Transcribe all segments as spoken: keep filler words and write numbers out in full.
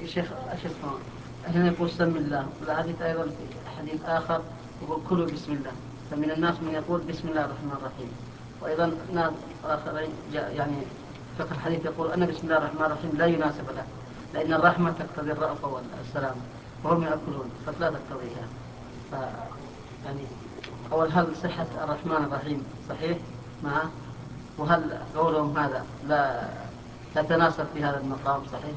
الشيخ الشيخ هنا يقول سم الله، والحديث أيضا في حديث آخر يقول كلوا بسم الله. فمن الناس من يقول بسم الله الرحمن الرحيم، وأيضا ناس آخرين يعني فقه الحديث يقول أن بسم الله الرحمن الرحيم لا يناسب له، لأن الرحمة تقتضي الرأفة والسلام وهم يأكلون فلا تقتضيها. ف يعني أول هل صحة الرحمن الرحيم صحيح معه؟ وهل قولهم هذا لا يتناسب في هذا المقام صحيح؟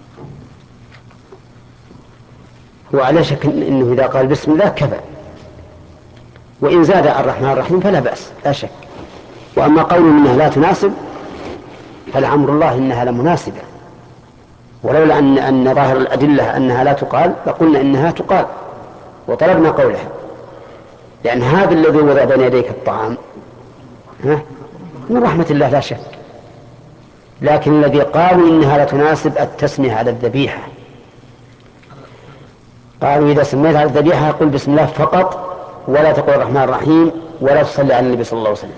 وعلى شك إنه إذا قال بسم الله كفى، وإن زاد الرحمن الرحيم فلا بأس لا شك. وأما قول إنها لا تناسب فالأمر الله إنها لمناسبة، ولولا أن, أن ظاهر الأدلة أنها لا تقال لقلنا إنها تقال وطلبنا قولها، لأن هذا الذي وضع بين يديك الطعام من رحمة الله لا شك. لكن الذي قالوا إنها لا تناسب التسمية على الذبيحة، قالوا إذا سميت على الذبيحة قل بسم الله فقط ولا تقل الرحمن الرحيم ولا تصلي على النبي صلى الله عليه وسلم،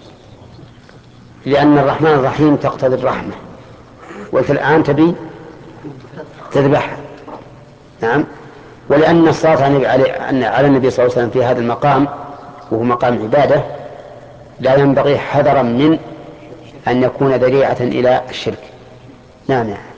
لأن الرحمن الرحيم تقتضي الرحمة، وأنت الآن تبي تذبحها. نعم. ولأن الصلاة على النبي صلى الله عليه وسلم في هذا المقام وهو مقام عبادة لا ينبغي حذرا من أن يكون ذريعة إلى الشرك. نعم.